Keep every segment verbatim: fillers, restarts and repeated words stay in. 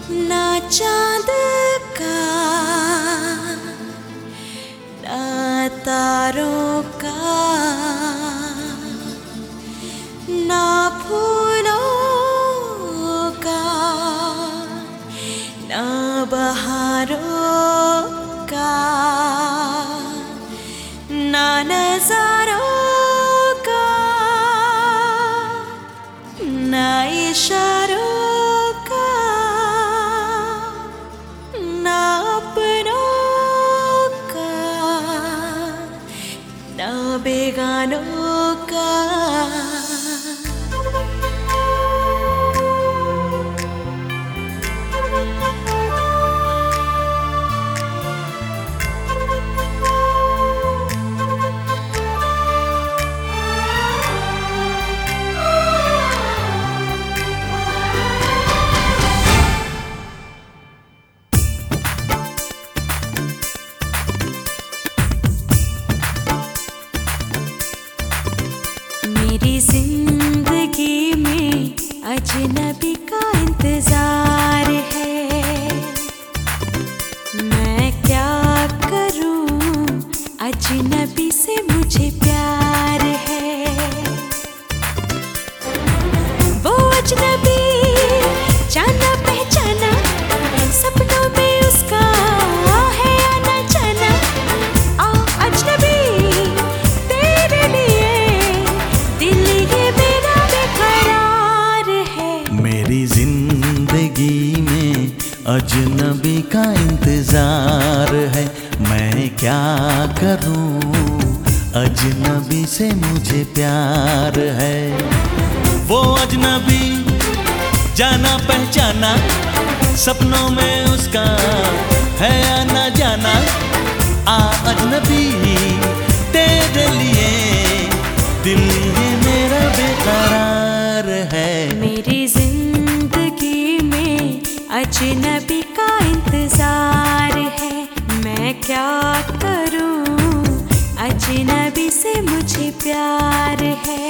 ना चांद का ना तारों का ना फूलों का ना बहारों का ना नजारों का ना इशारों बेगानों का। मेरी जिंदगी में अजनबी का इंतजार है, मैं क्या करूं अजनबी से मुझे प्यार है। वो अजनबी जाना पहचाना सपनों में उसका है आना जाना। आ अजनबी तेरे लिए दिल ये मेरा बेकरार है। मेरी जिंदगी में अजनबी का इंतजार है, मैं क्या करूं अजनबी से मुझे प्यार है। वो अजनबी जाना पहचाना सपनों में उसका है आना जाना। आ अजनबी तेरे लिए दिल ये मेरा बेकरार है। मेरी जिंदगी में अजनबी का इंतजार है, मैं क्या करूं अजनबी से मुझे प्यार है।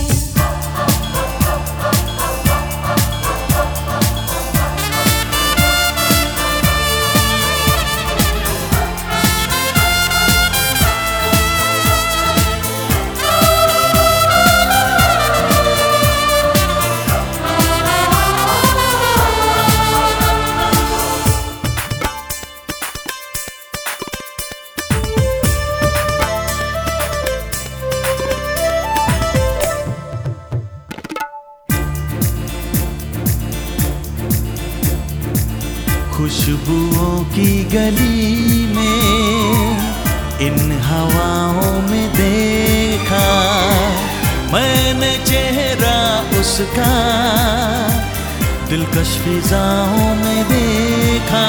खुशबुओं की गली में इन हवाओं में देखा मैंने चेहरा उसका, दिलकश फिजाओं में देखा।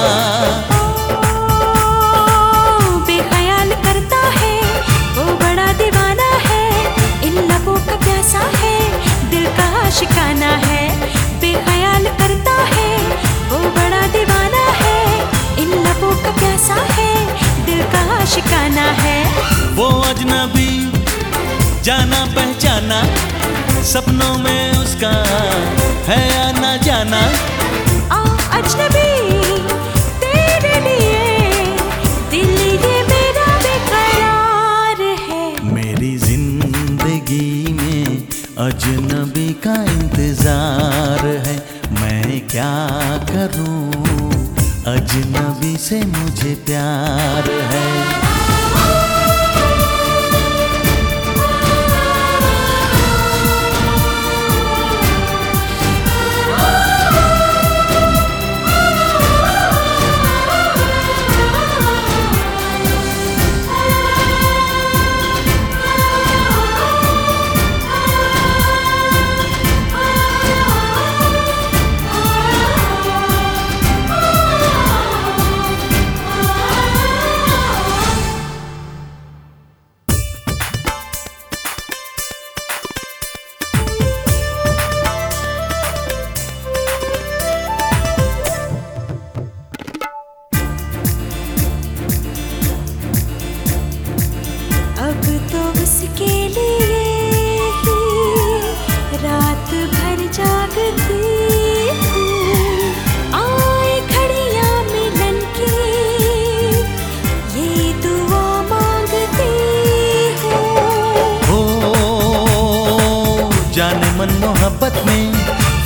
बेख्याल करता है वो बड़ा दीवाना है, इन लबों का प्यासा है दिल का आशिकाना है। बेख्याल करता है वो बड़ा दीवाना है, इन लबों का प्यासा है दिल का आशिकाना है। वो अजनबी जाना पहचाना सपनों में उसका है आना जाना। आ अजनबी तेरे लिए दिल ये मेरा बेकरार है। मेरी जिंदगी में अजनबी का इंतजार है, मैं क्या करूं अजनबी से मुझे प्यार है।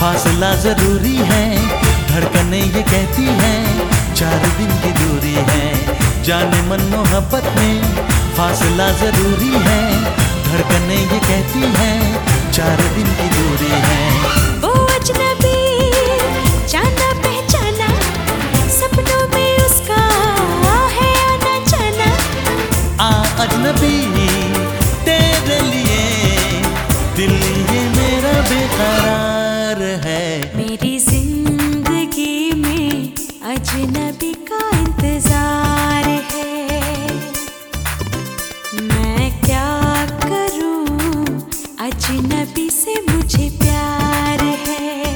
फासला जरूरी है, धड़कने ये कहती है चार दिन की दूरी है। जाने मन मोहब्बत में फासला जरूरी है, धड़कने ये कहती है चार दिन की दूरी है। वो अजनबी जाना पहचाना, सपनों में उसका है आना जाना। आ अजनबी तेरे लिए दिल ये मेरा बेकरार है। मेरी जिंदगी में अजनबी का इंतजार है। मैं क्या करूं, अजनबी से मुझे प्यार है।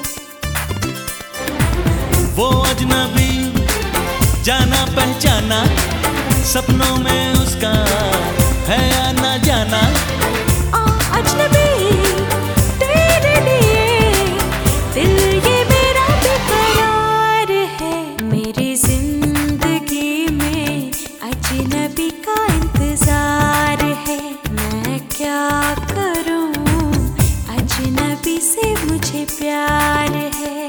वो अजनबी जाना पहचाना, सपनों में उसका है आना जाना। आ अजनबी तेरे लिए दिल ये मेरा बेकरार है। मेरी जिंदगी में अजनबी का इंतजार है। मैं क्या करूं, अजनबी से मुझे प्यार है।